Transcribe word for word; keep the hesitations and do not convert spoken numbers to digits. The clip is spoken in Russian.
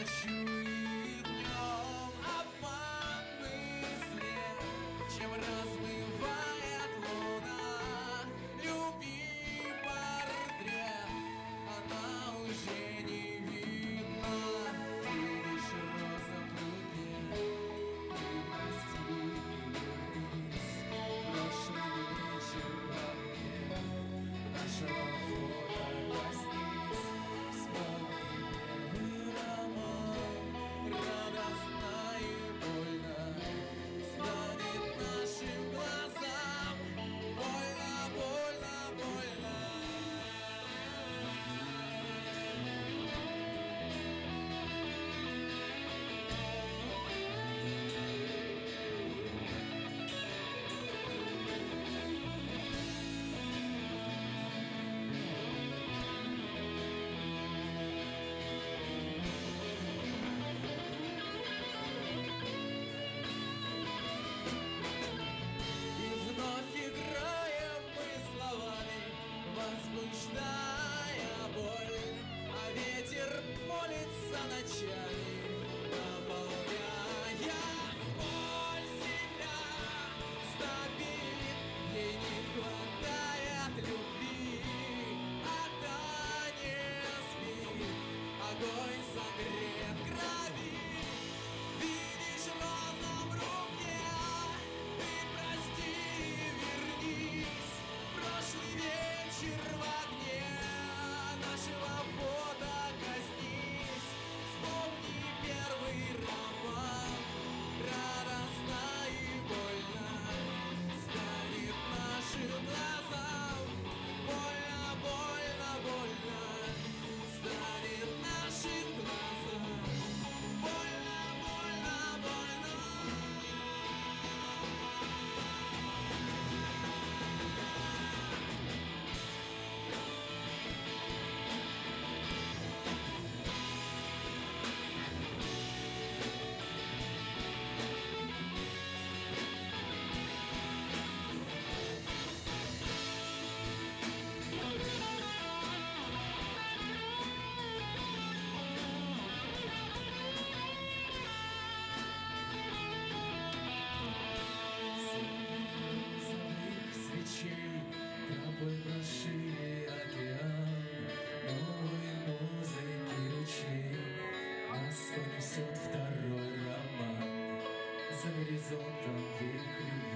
ночью и днем обманный свет, чем размывает луна любви портрет, она уже не видна. Ты лишь роза в руке, ты прости и вернись. Прошлый вечер в окне нашего фото коснись. Вспомни первый роман, радостно и больно станет нашим глазам. Больно, больно, больно. И вновь играем мы словами, возбуждая боль, а ветер молится ночами, наполняя боль себя. Стопит, ей не хватает любви, а та не спит, огонь согрет крови. Видишь розу в руке, ты прости и вернись. Прошлый вечер в огне нашего фото коснись. Вспомни первый роман, радостно и больно станет нашим глазам. Больно, больно, больно станет нашим глазам. Больно, больно, больно. Розовых свечей, тобой прошили океан, новые музыки ручей, нас унесет второй роман. За горизонтом век любви.